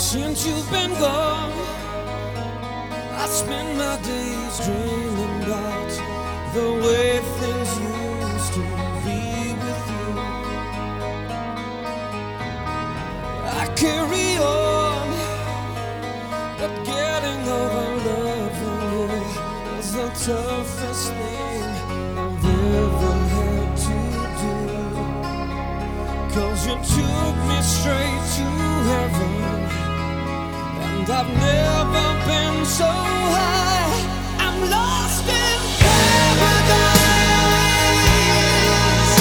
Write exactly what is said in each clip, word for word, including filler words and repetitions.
Since you've been gone, I spend my days dreaming about the way things used to be with you. I carry on, but getting over loving you is the toughest thing I've ever had to do. 'Cause you took me straight to heaven, and I've never been so high. I'm lost in paradise.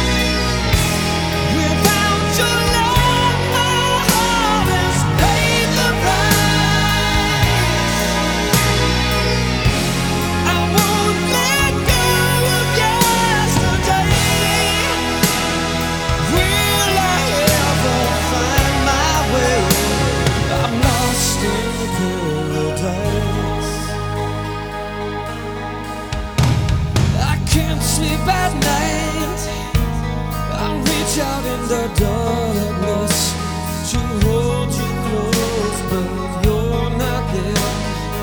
Without your love, my heart has paid the price. I won't let go of yesterday. Will I ever find my way? I'm lost in paradise. I can't sleep at night. I reach out in the darkness to hold you close, but you're not there.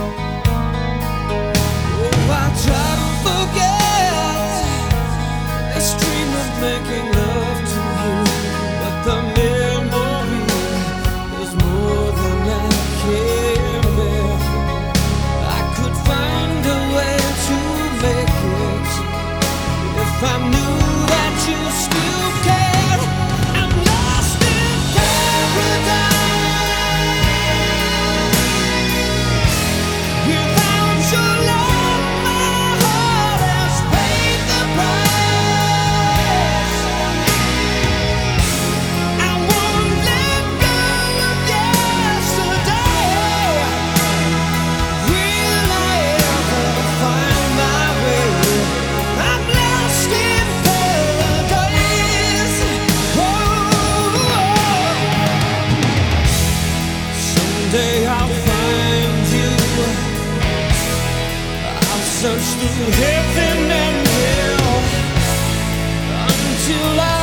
Oh, I try to forget this dream of making love to you, but the memory is more than I can bear. I could find a way to make it if I knew that you still cared. I'm lost in paradise. Without your love, my heart has paid the price. I won't let go of yesterday. Will I ever find my way? I'm lost in paradise. Oh, someday I'll find you. I'll search through heaven and hell until I